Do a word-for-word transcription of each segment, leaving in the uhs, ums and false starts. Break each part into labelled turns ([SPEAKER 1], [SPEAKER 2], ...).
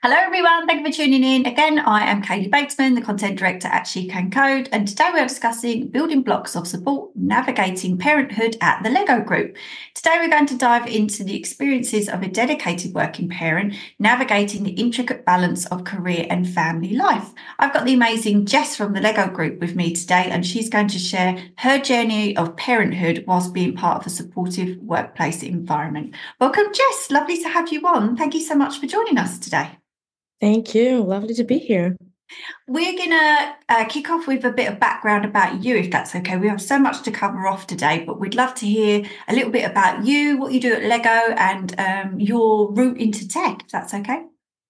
[SPEAKER 1] Hello, everyone. Thank you for tuning in. Again, I am Kaylee Batesman, the content director at She Can Code, and today we are discussing building blocks of support, navigating parenthood at the Lego Group. Today, we're going to dive into the experiences of a dedicated working parent, navigating the intricate balance of career and family life. I've got the amazing Jess from the Lego Group with me today, and she's going to share her journey of parenthood whilst being part of a supportive workplace environment. Welcome, Jess. Lovely to have you on. Thank you so much for joining us today.
[SPEAKER 2] Thank you. Lovely to be here.
[SPEAKER 1] We're going to uh, kick off with a bit of background about you, if that's okay. We have so much to cover off today, but we'd love to hear a little bit about you, what you do at Lego, and um, your route into tech, if that's okay.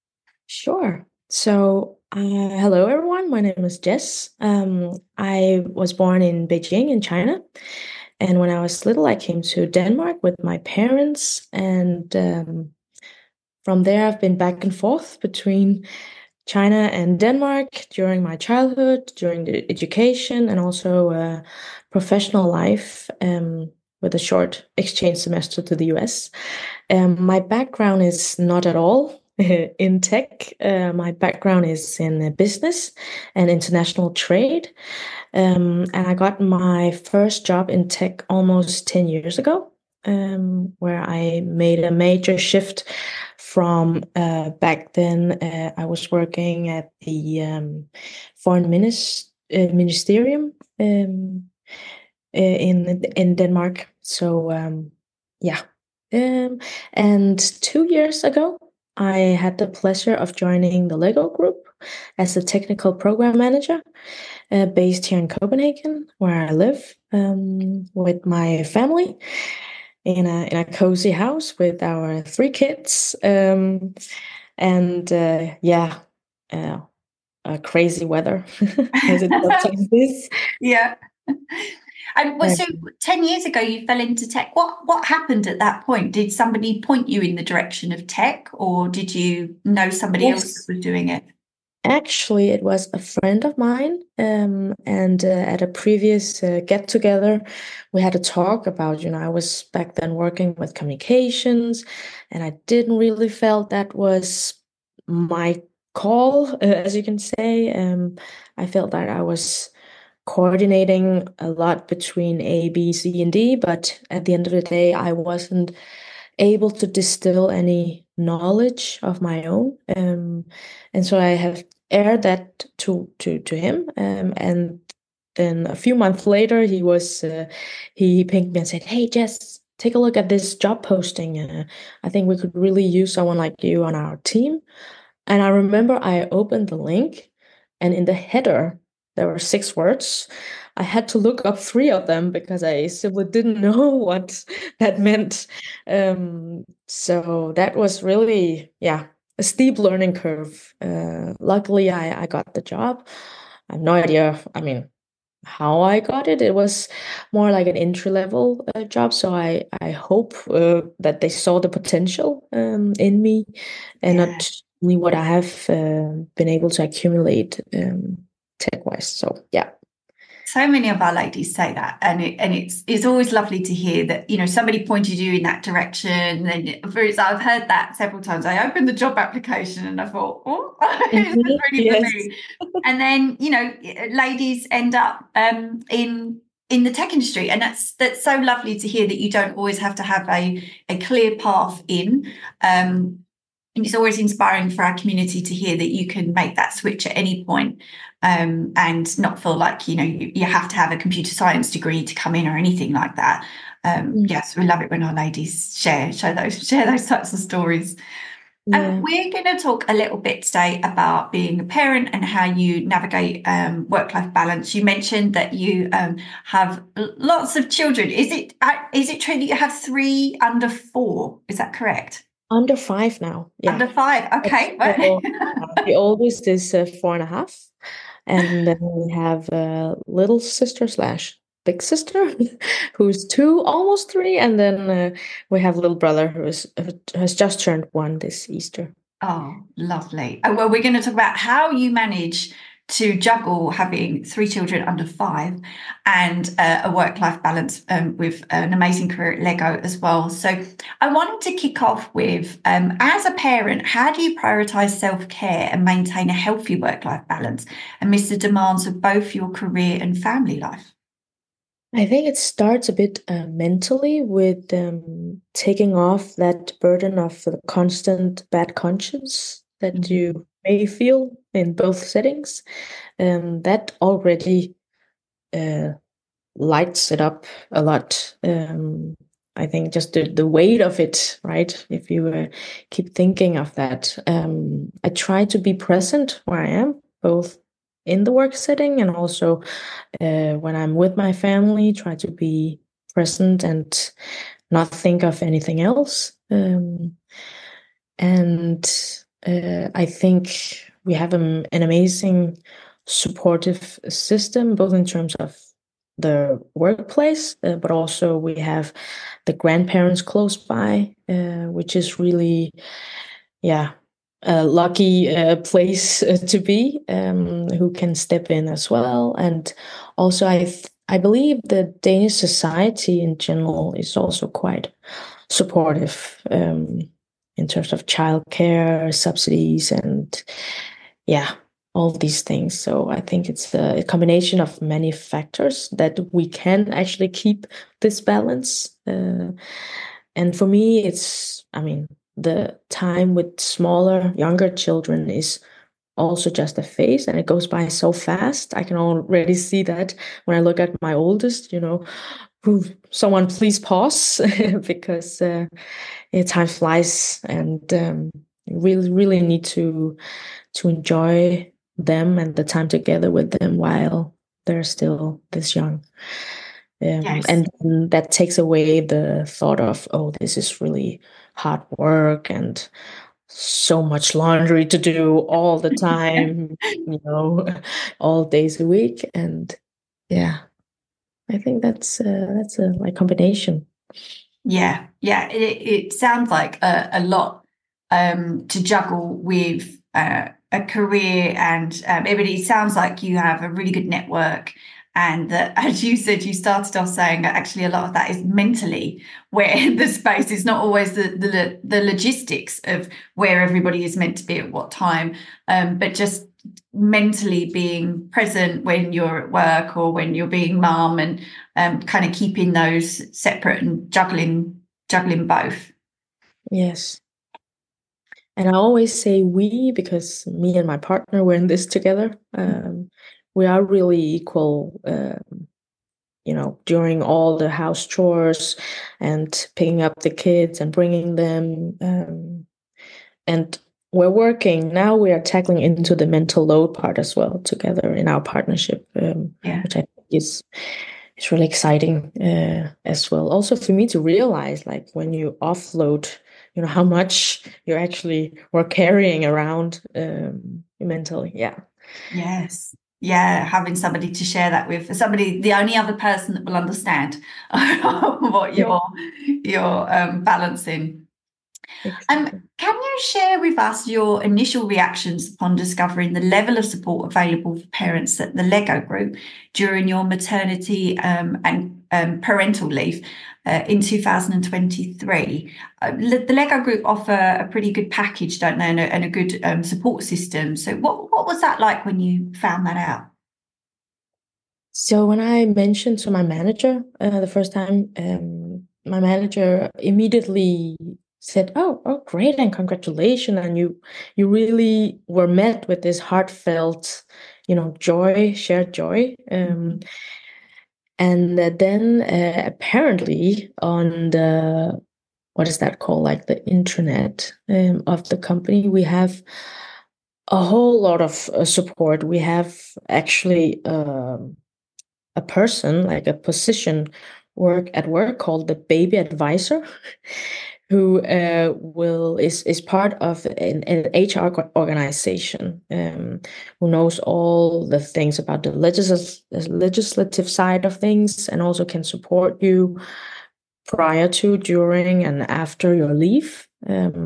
[SPEAKER 2] Sure. So, uh, hello, everyone. My name is Jess. Um, I was born in Beijing, in China. And when I was little, I came to Denmark with my parents. And um, from there, I've been back and forth between China and Denmark during my childhood, during the education, and also uh, professional life, um, with a short exchange semester to the U S. Um, my background is not at all in tech. Uh, my background is in uh, business and international trade. Um, and I got my first job in tech almost ten years ago, um, where I made a major shift from uh, back then. Uh, I was working at the um, foreign minis- uh, ministerium um, uh, in in Denmark. So um, yeah, um, and two years ago, I had the pleasure of joining the Lego Group as a technical program manager, uh, based here in Copenhagen, where I live um, with my family in a in a cozy house with our three kids, um, and uh, yeah, uh, uh, crazy weather as it sometimes is.
[SPEAKER 1] Yeah. And well, so ten years ago, you fell into tech. What what happened at that point? Did somebody point you in the direction of tech, or did you know somebody else that
[SPEAKER 2] Yes.
[SPEAKER 1] was doing it?
[SPEAKER 2] Actually, it was a friend of mine, um, and uh, at a previous uh, get together, we had a talk about, you know, I was back then working with communications, and I didn't really felt that was my call, uh, as you can say. Um, I felt that I was coordinating a lot between A, B, C, and D, but at the end of the day, I wasn't able to distill any knowledge of my own. Um, and so I have aired that to to to him. Um, and then a few months later, he was uh, he, he pinged me and said, "Hey, Jess, take a look at this job posting. Uh, I think we could really use someone like you on our team." And I remember I opened the link, and in the header there were six words. I had to look up three of them because I simply didn't know what that meant. Um, so that was really, yeah, a steep learning curve. Uh, luckily, I, I got the job. I have no idea, I mean, how I got it. It was more like an entry level uh, job. So I, I hope uh, that they saw the potential um, in me, and
[SPEAKER 1] Yeah.
[SPEAKER 2] not only what I have uh, been able to accumulate um, tech wise. So yeah.
[SPEAKER 1] So many of our ladies say that, and it, and it's it's always lovely to hear that, you know, somebody pointed you in that direction. And for example, I've heard that several times. I opened the job application and I thought, oh, is this
[SPEAKER 2] Mhm.
[SPEAKER 1] really for
[SPEAKER 2] Yes.
[SPEAKER 1] me? And then, you know, ladies end up um, in in the tech industry, and that's that's so lovely to hear that you don't always have to have a a clear path in. Um, and it's always inspiring for our community to hear that you can make that switch at any point, um, and not feel like, you know, you, you have to have a computer science degree to come in or anything like that. Um,
[SPEAKER 2] Mm.
[SPEAKER 1] yes, we love it when our ladies share share those share those types of stories. Um,
[SPEAKER 2] Yeah.
[SPEAKER 1] we're going to talk a little bit today about being a parent and how you navigate um, work-life balance. You mentioned that you um, have lots of children. Is it uh, is it true that you have three under four? Is that correct?
[SPEAKER 2] Under five now. Yeah.
[SPEAKER 1] Under five.
[SPEAKER 2] That's
[SPEAKER 1] Okay.
[SPEAKER 2] so, uh, the oldest is uh, four and a half, and then we have a little sister slash big sister who's two, almost three, and then uh, we have a little brother who is who has just turned one this Easter.
[SPEAKER 1] Oh, lovely. Oh, well, we're going to talk about how you manage to juggle having three children under five and uh, a work-life balance um, with an amazing career at Lego as well. So I wanted to kick off with, um, as a parent, how do you prioritise self-care and maintain a healthy work-life balance amidst the demands of both your career and family life?
[SPEAKER 2] I think it starts a bit uh, mentally with um, taking off that burden of the constant bad conscience that mm-hmm. you may feel in both settings. Um, that already uh, lights it up a lot. Um, I think just the, the weight of it, right? If you uh, keep thinking of that, um, I try to be present where I am, both in the work setting and also uh, when I'm with my family, try to be present and not think of anything else. Um, and uh, I think we have an, an amazing supportive system, both in terms of the workplace, uh, but also we have the grandparents close by, uh, which is really, yeah, a lucky uh, place uh, to be, um, who can step in as well. And also, I th- I believe the Danish society in general is also quite supportive um, in terms of childcare subsidies and yeah, all these things. So I think it's a, a combination of many factors that we can actually keep this balance. Uh, and for me, it's, I mean, the time with smaller, younger children is also just a phase and it goes by so fast. I can already see that when I look at my oldest, you know, who someone please pause because uh, yeah, time flies and um, you really, really need to to enjoy them and the time together with them while they're still this young. Um, yes. And that takes away the thought of, oh, this is really hard work and so much laundry to do all the time, you know, all days a week. And yeah, I think that's uh, that's a like combination.
[SPEAKER 1] Yeah, yeah, it, it sounds like a, a lot um, to juggle with uh, a career, and um, it, it sounds like you have a really good network. And that, as you said, you started off saying that actually a lot of that is mentally where the space is not always the the, the logistics of where everybody is meant to be at what time, um, but just mentally being present when you're at work or when you're being mum, and um, kind of keeping those separate and juggling juggling both.
[SPEAKER 2] Yes. And I always say we because me and my partner were in this together. Um, we are really equal, uh, you know, during all the house chores and picking up the kids and bringing them. Um, and we're working now. We are tackling into the mental load part as well together in our partnership, um, yeah. which I think is is really exciting uh, as well. Also for me to realize, like when you offload, you know, how much you're actually were carrying around um, mentally. Yeah.
[SPEAKER 1] Yes. Yeah, having somebody to share that with, somebody, the only other person that will understand what you're you're um, balancing. Exactly. Um, can you share with us your initial reactions upon discovering the level of support available for parents at the Lego Group during your maternity um, and um, parental leave uh, in two thousand twenty-three? Uh, the Lego Group offer a pretty good package, don't they, and a, and a good um, support system. So what, what was that like when you found that out?
[SPEAKER 2] So when I mentioned to my manager uh, the first time, um, my manager immediately said, "Oh, oh, great, and congratulations!" And you, you really were met with this heartfelt, you know, joy, shared joy. Um, and uh, then uh, apparently on the what is that called, like the intranet um, of the company, we have a whole lot of uh, support. We have actually um, a person, like a position work at work called the baby advisor, who uh, will is is part of an, an H R organization, um, who knows all the things about the legis- legislative side of things, and also can support you prior to, during, and after your leave. Um,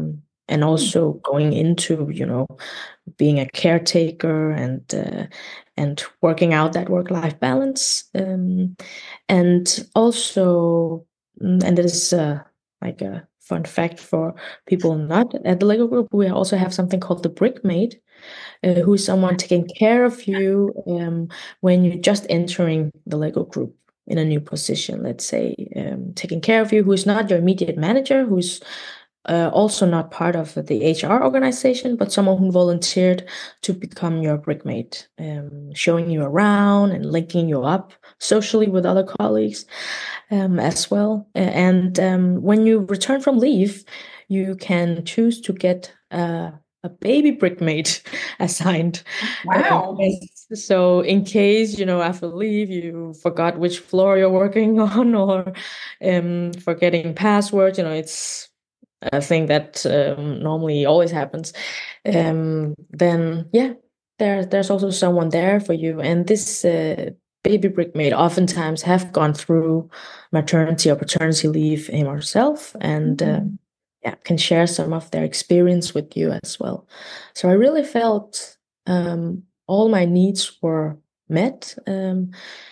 [SPEAKER 2] and also going into, you know, being a caretaker and uh, and working out that work-life balance. Um, and also, mm, and this is uh, like a fun fact for people not at the Lego group, we also have something called the Brickmate, uh, who is someone taking care of you um, when you're just entering the Lego group in a new position, let's say, um, taking care of you, who is not your immediate manager, who's uh, also not part of the H R organization, but someone who volunteered to become your brickmate, um, showing you around and linking you up socially with other colleagues um, as well. And um, when you return from leave, you can choose to get uh, a baby brickmate assigned.
[SPEAKER 1] Wow.
[SPEAKER 2] Uh, so in case, you know, after leave, you forgot which floor you're working on, or um, forgetting passwords, you know, it's a thing that um, normally always happens. Um, then, yeah, there, there's also someone there for you. And this uh, baby brickmate oftentimes have gone through maternity or paternity leave him or herself, and mm-hmm. uh, yeah, can share some of their experience with you as well. So I really felt um, all my needs were met. Um,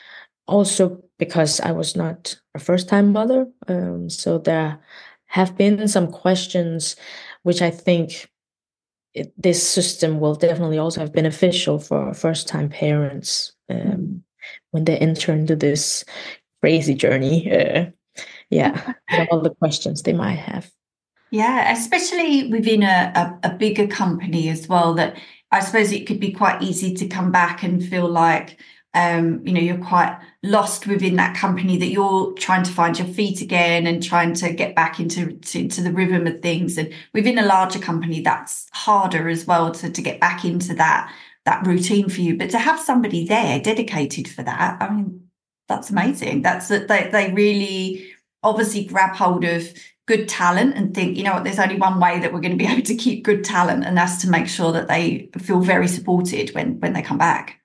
[SPEAKER 2] also because I was not a first-time mother, um, so there have been some questions which I think it, this system will definitely also have beneficial for first-time parents um, mm. when they enter into this crazy journey. Uh, yeah, all the questions they might have.
[SPEAKER 1] Yeah, especially within a, a, a bigger company as well, that I suppose it could be quite easy to come back and feel like, um, you know, you're quite lost within that company, that you're trying to find your feet again and trying to get back into, to, into the rhythm of things. And within a larger company, that's harder as well to, to get back into that, that routine for you. But to have somebody there dedicated for that, I mean, that's amazing. That's that they, they really obviously grab hold of good talent and think, you know what, there's only one way that we're going to be able to keep good talent, and that's to make sure that they feel very supported when when they come back.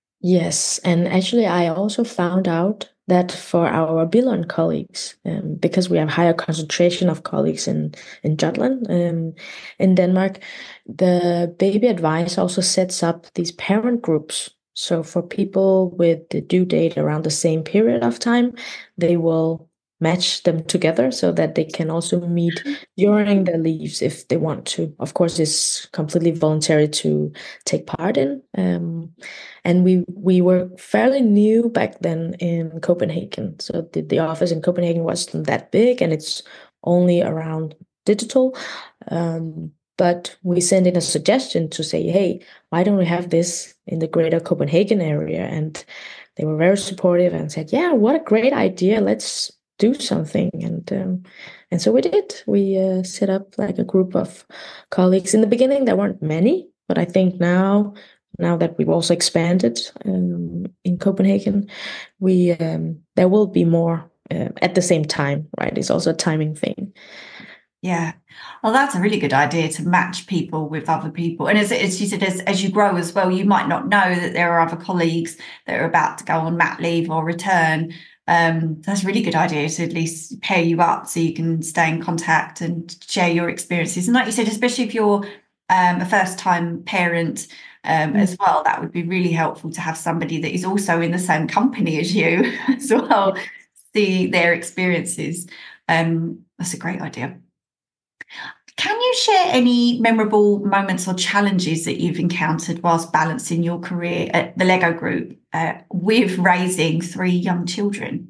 [SPEAKER 2] Yes, and actually I also found out that for our Billund colleagues, um, because we have higher concentration of colleagues in, in Jutland, um, in Denmark, the Baby Advice also sets up these parent groups. So for people with the due date around the same period of time, they will match them together so that they can also meet during their leaves if they want to. Of course, it's completely voluntary to take part in. Um, and we we were fairly new back then in Copenhagen. So the, the office in Copenhagen wasn't that big, and it's only around digital. Um, but we sent in a suggestion to say, hey, why don't we have this in the greater Copenhagen area? And they were very supportive and said, yeah, what a great idea. Let's do something. And um, and so we did. We uh, set up like a group of colleagues. In the beginning, there weren't many, but I think now, now that we've also expanded um, in Copenhagen, we um, there will be more uh, at the same time, right? It's also a timing thing.
[SPEAKER 1] Yeah. Well, that's a really good idea, to match people with other people. And as, as you said, as, as you grow as well, you might not know that there are other colleagues that are about to go on mat leave or return. Um, that's a really good idea to at least pair you up so you can stay in contact and share your experiences. And like you said, especially if you're um, a first-time parent um, mm. as well, that would be really helpful to have somebody that is also in the same company as you as well, see their experiences. Um, that's a great idea. Can you share any memorable moments or challenges that you've encountered whilst balancing your career at the Lego Group uh, with raising three young children?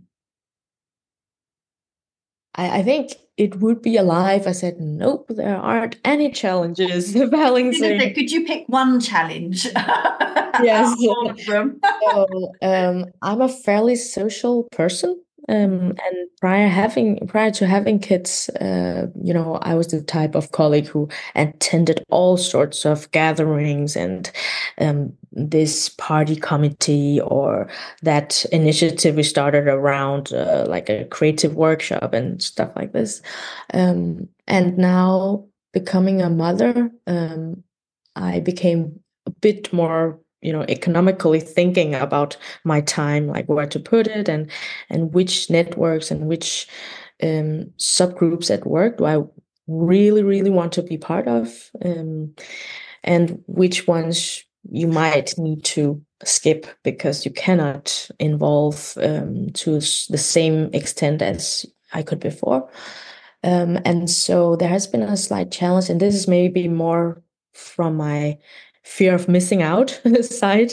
[SPEAKER 2] I, I think it would be a lie if I said, nope, there aren't any challenges balancing.
[SPEAKER 1] Could you pick one challenge?
[SPEAKER 2] Yes. All of them. So, um, I'm a fairly social person. Um, and prior having prior to having kids, uh, you know, I was the type of colleague who attended all sorts of gatherings and um, this party committee or that initiative we started around uh, like a creative workshop and stuff like this. Um, and now becoming a mother, um, I became a bit more, you know, economically thinking about my time, like where to put it and and which networks and which um, subgroups at work do I really, really want to be part of, um, and which ones you might need to skip because you cannot involve um, to the same extent as I could before. Um, and so there has been a slight challenge, and this is maybe more from my fear of missing out side,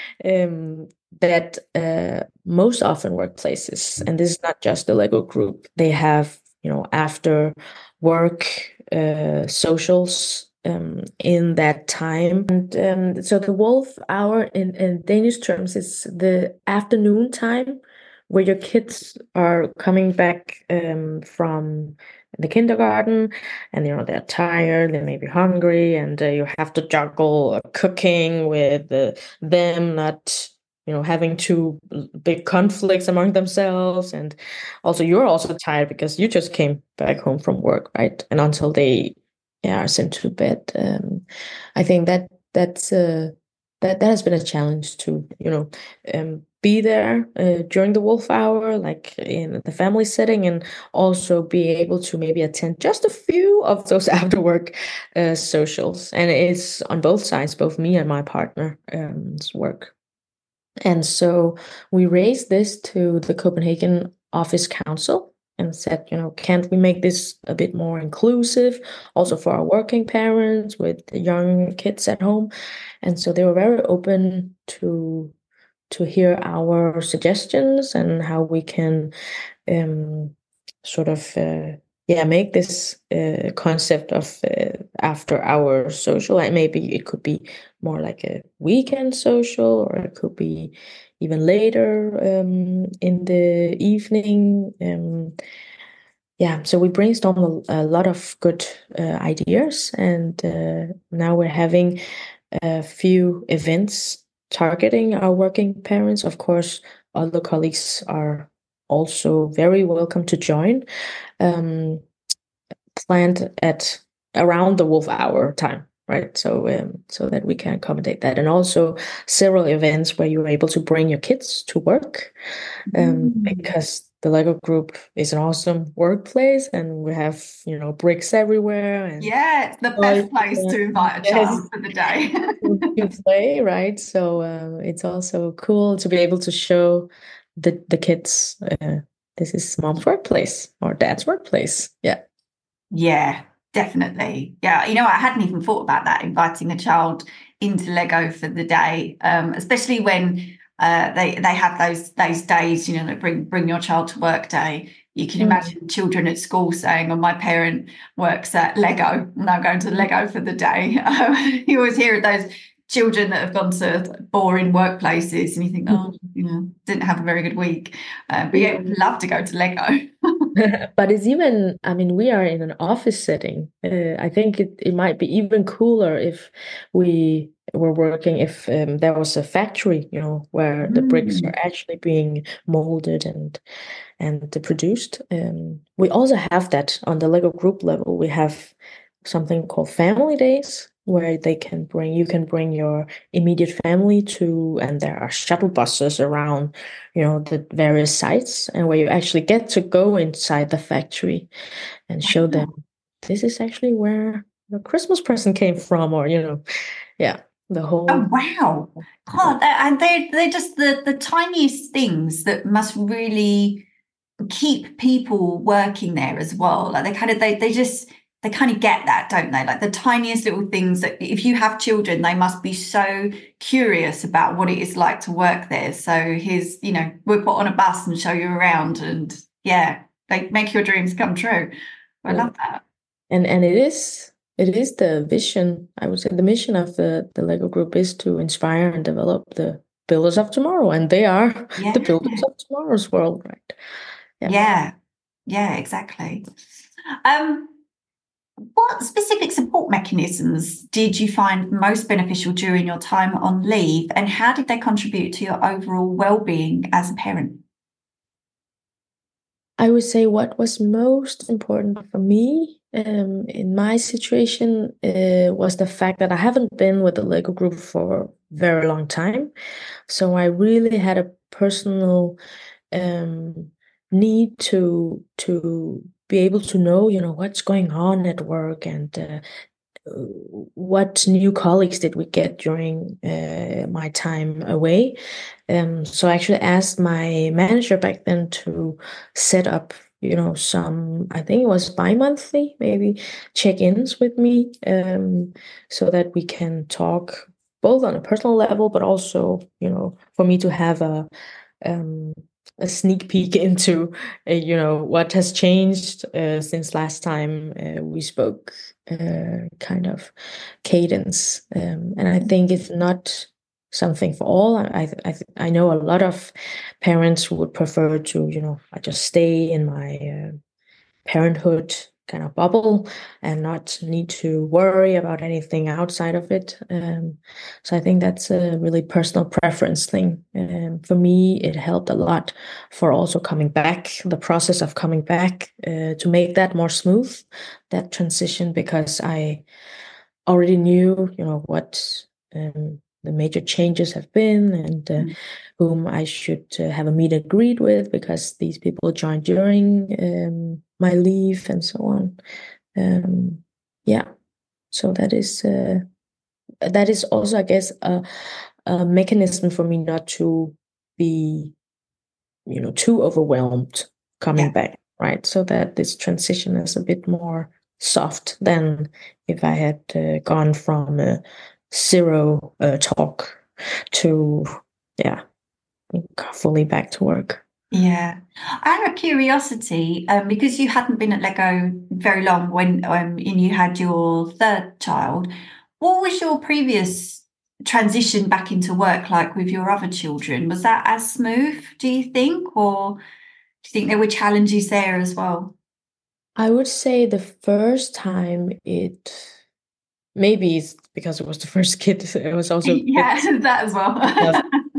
[SPEAKER 2] um, that uh, most often workplaces, and this is not just the Lego group, they have, you know, after work uh, socials um, in that time. And um, so the wolf hour in, in Danish terms is the afternoon time where your kids are coming back um, from the kindergarten, and you know they're tired, they may be hungry, and uh, you have to juggle uh, cooking with uh, them not, you know, having two big conflicts among themselves, and also you're also tired because you just came back home from work, right? And until they, yeah, are sent to bed, um, I think that that's uh, that that has been a challenge to, you know, um, be there uh, during the wolf hour, like in the family setting, and also be able to maybe attend just a few of those after work uh, socials. And it's on both sides, both me and my partner's um, work. And so we raised this to the Copenhagen Office Council and said, you know, can't we make this a bit more inclusive also for our working parents with young kids at home? And so they were very open to to hear our suggestions and how we can um, sort of uh, yeah make this uh, concept of uh, after hour social, and maybe it could be more like a weekend social, or it could be even later um, in the evening. Um, yeah, so we brainstormed a, a lot of good uh, ideas, and uh, now we're having a few events targeting our working parents. Of course, other colleagues are also very welcome to join, um, planned at around the wolf hour time, right? So um, so that we can accommodate that, and also several events where you're able to bring your kids to work, um,
[SPEAKER 1] Mm.
[SPEAKER 2] because the Lego group is an awesome workplace, and we have, you know, bricks everywhere, and
[SPEAKER 1] Yeah, it's the best place to invite a
[SPEAKER 2] yes,
[SPEAKER 1] child for the day.
[SPEAKER 2] to play, right? So um, it's also cool to be able to show the the kids uh, this is mom's workplace or dad's workplace. Yeah.
[SPEAKER 1] Yeah, definitely. Yeah, you know, I hadn't even thought about that, inviting a child into Lego for the day, um, especially when uh, they they have those those days, you know, like bring bring your child to work day. You can
[SPEAKER 2] Mm.
[SPEAKER 1] imagine children at school saying, "Oh, my parent works at Lego, and I'm going to Lego for the day." Um, you always hear of those children that have gone to boring workplaces, and you think, "Oh, you know, didn't have a very good week," uh, but yeah, would love to go to Lego.
[SPEAKER 2] But it's even, I mean, we are in an office setting. Uh, I think it, it might be even cooler if we were working, if um, there was a factory, you know, where the bricks are
[SPEAKER 1] Mm.
[SPEAKER 2] actually being molded and and produced. Um, we also have that on the Lego group level. We have something called family days, where they can bring you can bring your immediate family to, and there are shuttle buses around, you know, the various sites, and where you actually get to go inside the factory and show them this is actually where the Christmas present came from, or, you know, yeah, the
[SPEAKER 1] Oh
[SPEAKER 2] whole.
[SPEAKER 1] wow! God, they and they they're just the the tiniest things that must really keep people working there as well. Like they kind of they they just they kind of get that, don't they? Like the tiniest little things that if you have children, they must be so curious about what it is like to work there. So here's, you know, we'll put on a bus and show you around, and yeah, they make your dreams come true. I
[SPEAKER 2] Yeah.
[SPEAKER 1] love that.
[SPEAKER 2] and and it is it is the vision, I would say, the mission of the the Lego group is to inspire and develop the builders of tomorrow, and they are
[SPEAKER 1] Yeah,
[SPEAKER 2] the builders of tomorrow's world, right? Yeah.
[SPEAKER 1] yeah, yeah, exactly. Um, What specific support mechanisms did you find most beneficial during your time on leave, and how did they contribute to your overall well-being as a parent?
[SPEAKER 2] I would say what was most important for me um, in my situation uh, was the fact that I haven't been with the Lego group for a very long time. So I really had a personal um, need to to be able to know, you know, what's going on at work, and uh, what new colleagues did we get during uh, my time away. Um, so I actually asked my manager back then to set up, you know, some, I think it was bi-monthly, maybe check-ins with me, um, so that we can talk both on a personal level, but also, you know, for me to have a um, a sneak peek into, uh, you know, what has changed uh, since last time uh, we spoke, uh, kind of cadence. Um, and I think it's not something for all. I I I know a lot of parents who would prefer to, you know, I just stay in my uh, parenthood kind of bubble and not need to worry about anything outside of it. Um, so I think that's a really personal preference thing. Um, for me, it helped a lot for also coming back, the process of coming back, uh, to make that more smooth, that transition, because I already knew, you know, what um, the major changes have been, and uh,
[SPEAKER 1] Mm.
[SPEAKER 2] whom I should uh, have a meet and greet with, because these people joined during um, my leave and so on. Um, yeah, so that is uh, that is also, I guess, a, a mechanism for me not to be, you know, too overwhelmed coming
[SPEAKER 1] Yeah.
[SPEAKER 2] back, right? So that this transition is a bit more soft than if I had uh, gone from a zero uh, talk to, yeah, fully back to work.
[SPEAKER 1] Yeah. Out of curiosity, um, because you hadn't been at Lego very long when um, and you had your third child, what was your previous transition back into work like with your other children? Was that as smooth, do you think, or do you think there were challenges there as well?
[SPEAKER 2] I would say the first time it, maybe it's because it was the first kid, it was also a bit
[SPEAKER 1] Yeah, that as well.
[SPEAKER 2] tough,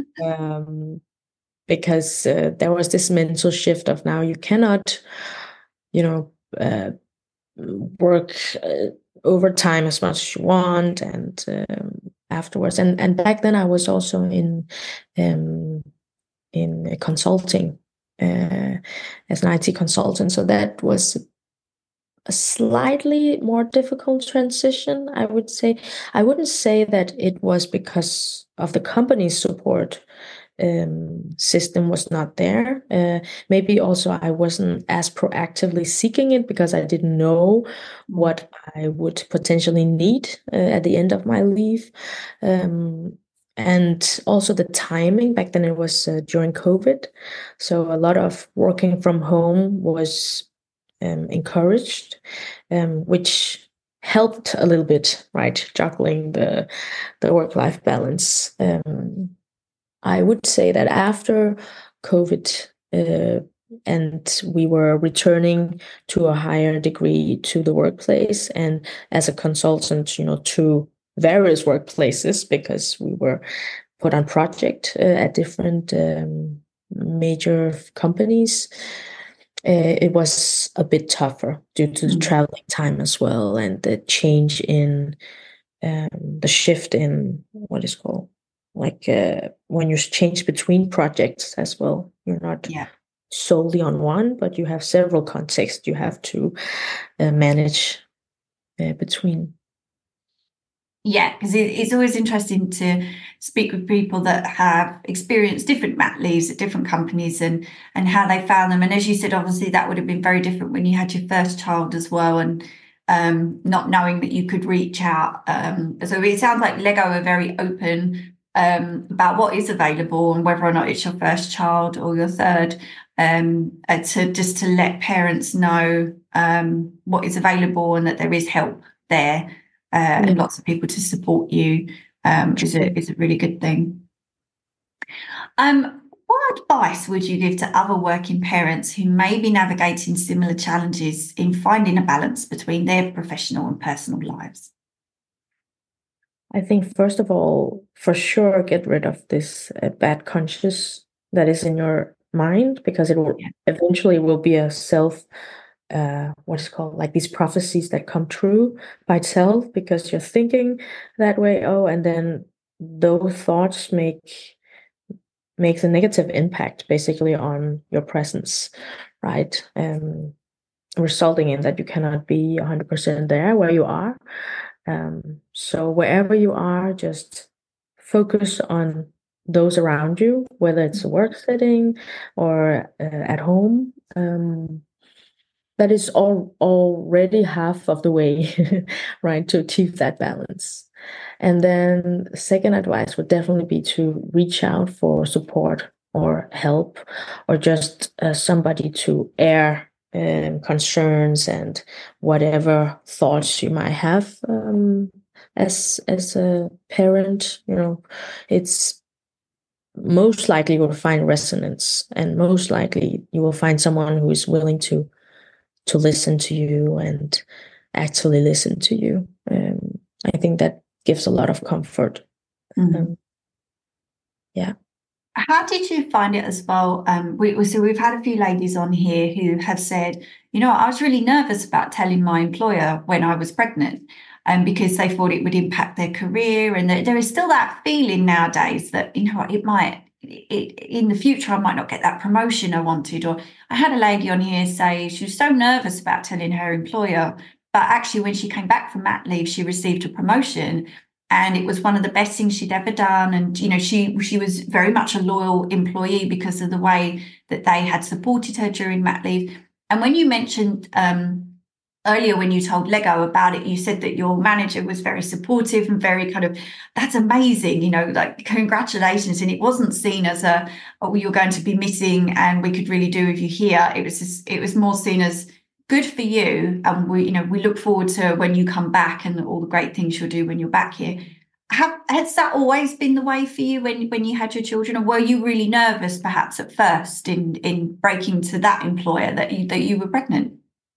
[SPEAKER 2] um, because uh, there was this mental shift of now you cannot, you know, uh, work uh, overtime as much as you want, and um, afterwards. And and back then I was also in um, in consulting uh, as an I T consultant, so that was a slightly more difficult transition, I would say. I wouldn't say that it was because of the company's support um, system was not there. Uh, maybe also I wasn't as proactively seeking it because I didn't know what I would potentially need uh, at the end of my leave. Um, and also the timing back then, it was uh, during COVID. So a lot of working from home was um, encouraged, um, which helped a little bit, right? Juggling the the work life balance. Um, I would say that after COVID, uh, and we were returning to a higher degree to the workplace, and as a consultant, you know, to various workplaces, because we were put on project uh, at different um, major companies. Uh, it was a bit tougher due to the
[SPEAKER 1] Mm.
[SPEAKER 2] traveling time as well, and the change in um, the shift in what is called, like uh, when you change between projects as well. You're not
[SPEAKER 1] Yeah.
[SPEAKER 2] solely on one, but you have several contexts you have to uh, manage uh, between.
[SPEAKER 1] Yeah, because it, it's always interesting to speak with people that have experienced different mat leaves at different companies and and how they found them. And as you said, obviously that would have been very different when you had your first child as well, and um, not knowing that you could reach out. Um, so it sounds like Lego are very open um, about what is available and whether or not it's your first child or your third. Um, uh, to just to let parents know um, what is available and that there is help there uh,
[SPEAKER 2] Yeah.
[SPEAKER 1] and lots of people to support you um, is a is a really good thing. Um, what advice would you give to other working parents who may be navigating similar challenges in finding a balance between their professional and personal lives?
[SPEAKER 2] I think, first of all, for sure, get rid of this uh, bad conscious that is in your mind, because it will
[SPEAKER 1] Yeah.
[SPEAKER 2] eventually will be a self, uh, what is called, like these prophecies that come true by itself, because you're thinking that way. Oh, and then those thoughts make makes a negative impact basically on your presence, right? Um, resulting in that you cannot be one hundred percent there where you are. Um, so wherever you are, just focus on those around you, whether it's a work setting or uh, at home. Um, that is all already half of the way, right, to achieve that balance. And then second advice would definitely be to reach out for support or help, or just uh, somebody to air um, concerns and whatever thoughts you might have um, as as a parent. You know, it's most likely you will find resonance, and most likely you will find someone who is willing to to listen to you and actually listen to you. Um, I think that gives a lot of comfort.
[SPEAKER 1] Mm-hmm.
[SPEAKER 2] Um, yeah.
[SPEAKER 1] How did you find it as well? Um, we, so we've had a few ladies on here who have said, you know, I was really nervous about telling my employer when I was pregnant, um, because they thought it would impact their career. And there is still that feeling nowadays that, you know, it might, it, in the future, I might not get that promotion I wanted. Or I had a lady on here say she was so nervous about telling her employer, but actually when she came back from mat leave, she received a promotion. And it was one of the best things she'd ever done. And, you know, she she was very much a loyal employee because of the way that they had supported her during mat leave. And when you mentioned um, earlier, when you told Lego about it, you said that your manager was very supportive and very kind of, that's amazing, you know, like congratulations. And it wasn't seen as a, oh, you're going to be missing and we could really do with you here. It was just, it was more seen as, good for you, and we, you know, we look forward to when you come back and all the great things you'll do when you're back here. Have, has that always been the way for you when when you had your children, or were you really nervous perhaps at first in in breaking to that employer that you that you were pregnant?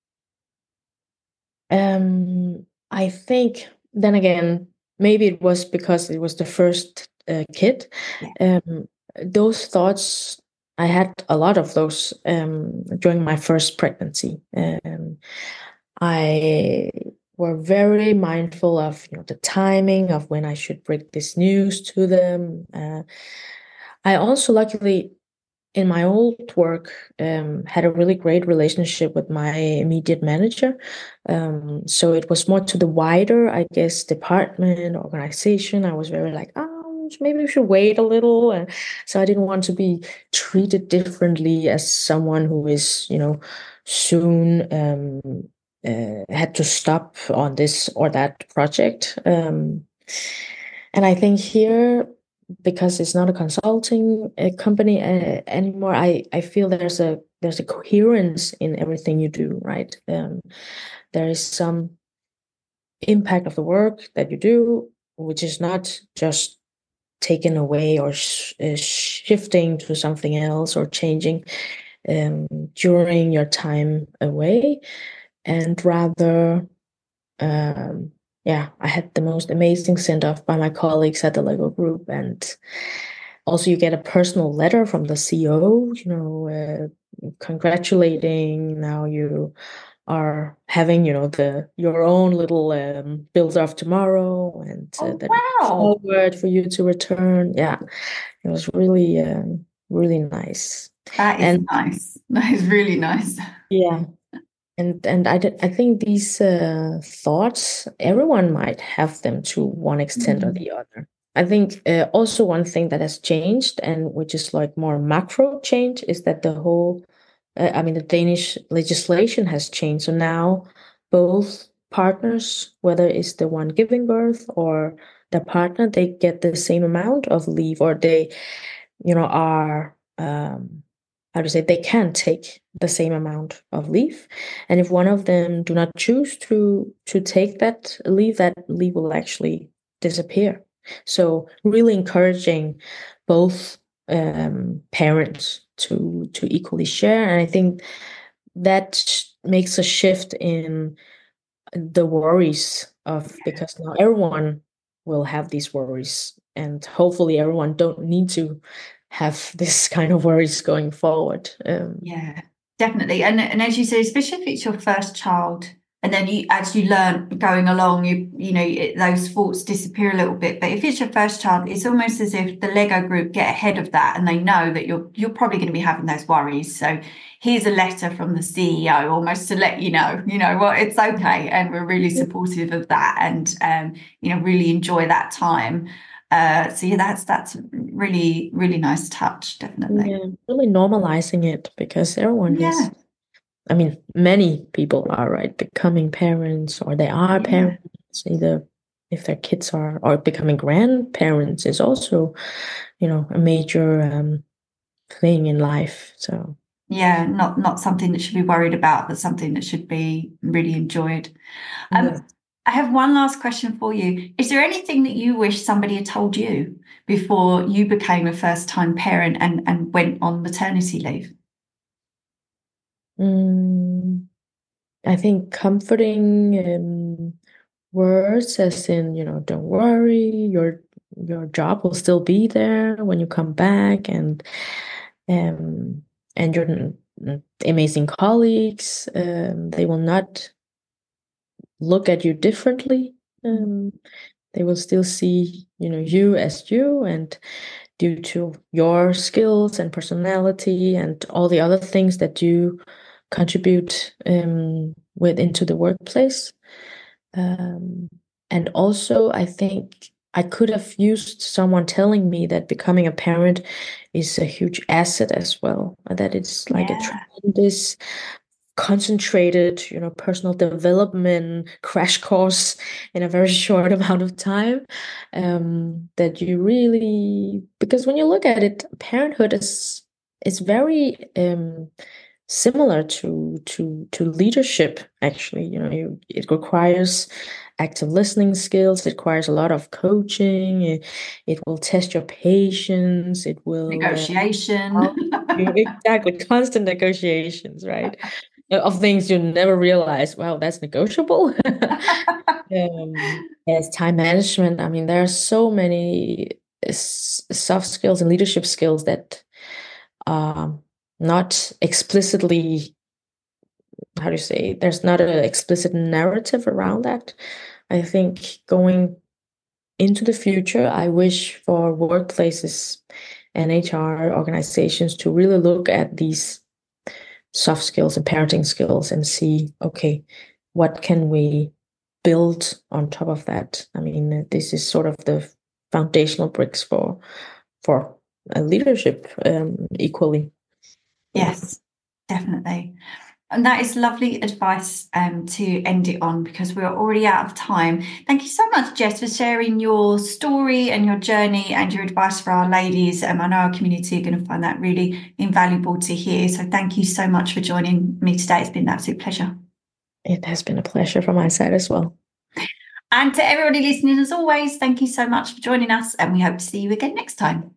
[SPEAKER 2] Um, I think then again, maybe it was because it was the first uh, kid. Yeah. Um, those thoughts, I had a lot of those um, during my first pregnancy. Um, I were very mindful of, you know, the timing of when I should break this news to them. Uh, I also luckily in my old work um, had a really great relationship with my immediate manager. Um, so it was more to the wider, I guess, department, organization. I was very like, oh, maybe we should wait a little. And so I didn't want to be treated differently as someone who is, you know, soon um, uh, had to stop on this or that project. Um, and I think here, because it's not a consulting uh, company uh, anymore, I, I feel there's a there's a coherence in everything you do, right? Um, there is some impact of the work that you do, which is not just taken away or sh- uh, shifting to something else or changing um, during your time away, and rather um, yeah, I had the most amazing send off by my colleagues at the Lego Group. And also you get a personal letter from the C E O, you know, uh, congratulating. Now you are having, you know, the your own little um, build of tomorrow, and uh,
[SPEAKER 1] Oh,
[SPEAKER 2] that
[SPEAKER 1] wow.
[SPEAKER 2] forward for you to return. Yeah, it was really, um, really nice.
[SPEAKER 1] That is
[SPEAKER 2] and
[SPEAKER 1] nice. That is really nice.
[SPEAKER 2] Yeah. And and I, I think these uh, thoughts, everyone might have them to one extent mm-hmm. or the other. I think uh, also one thing that has changed, and which is like more macro change, is that the whole, uh, I mean, the Danish legislation has changed. So now both partners, whether it's the one giving birth or the partner, they get the same amount of leave, or they, you know, are... Um, how to say, they can take the same amount of leave. And if one of them do not choose to to take that leave, that leave will actually disappear. So really encouraging both um, parents to to equally share. And I think that makes a shift in the worries of, because now everyone will have these worries, and hopefully everyone don't need to have this kind of worries going forward. Um,
[SPEAKER 1] yeah, definitely. And and as you say, especially if it's your first child, And then you, as you learn going along, you you know it, those thoughts disappear a little bit. But if it's your first child, it's almost as if the Lego group get ahead of that, and they know that you're you're probably going to be having those worries. So here's a letter from the C E O, almost to let you know, you know, well, it's okay, and we're really supportive of that, and um, you know, really enjoy that time. Uh, so yeah, that's that's really really nice touch, definitely.
[SPEAKER 2] Yeah, really normalizing it because everyone
[SPEAKER 1] Yeah,
[SPEAKER 2] is, I mean, many people are, right, becoming parents or they are
[SPEAKER 1] yeah.
[SPEAKER 2] parents, either if their kids are, or becoming grandparents is also, you know, a major um, thing in life. So,
[SPEAKER 1] Yeah, not not something that should be worried about, but something that should be really enjoyed.
[SPEAKER 2] yeah.
[SPEAKER 1] Um, I have one last question for you. Is there anything that you wish somebody had told you before you became a first-time parent and, and went on maternity leave?
[SPEAKER 2] Mm, I think comforting um, words, as in, you know, don't worry, your your job will still be there when you come back, and um, and your n- n- amazing colleagues, um, they will not look at you differently. Um, they will still see, you know, you as you, and due to your skills and personality and all the other things that you contribute um, with into the workplace. Um, and also, I think I could have used someone telling me that becoming a parent is a huge asset as well, that it's like a
[SPEAKER 1] Yeah,
[SPEAKER 2] tremendous concentrated, you know, personal development crash course in a very short amount of time. Um, that you really, because when you look at it, parenthood is is very um, similar to to to leadership. Actually, you know, you, it requires active listening skills. It requires a lot of coaching. It, it will test your patience. It will. Uh,
[SPEAKER 1] negotiation.
[SPEAKER 2] help you- exactly, constant negotiations, right? Of things you never realize, wow, that's negotiable. Um, yes, time management. I mean, there are so many s- soft skills and leadership skills that are not explicitly, how do you say, there's not an explicit narrative around that. I think going into the future, I wish for workplaces and H R organizations to really look at these soft skills and parenting skills and see, okay, what can we build on top of that? I mean, this is sort of the foundational bricks for for a leadership um, equally. Yeah.
[SPEAKER 1] Yes, definitely. And that is lovely advice um, to end it on because we're already out of time. Thank you so much, Jess, for sharing your story and your journey and your advice for our ladies. Um, I know our community are going to find that really invaluable to hear. So thank you so much for joining me today. It's been an absolute pleasure.
[SPEAKER 2] It has been a pleasure from my side as well.
[SPEAKER 1] And to everybody listening, as always, thank you so much for joining us, and we hope to see you again next time.